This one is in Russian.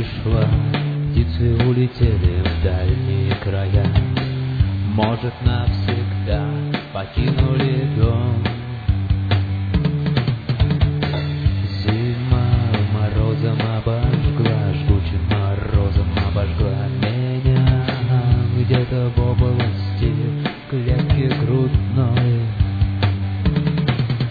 пришла, птицы улетели в дальние края. Может, навсегда покинули дом. Зима морозом обожгла, жгучим морозом обожгла меня. Где-то в области клетки грудной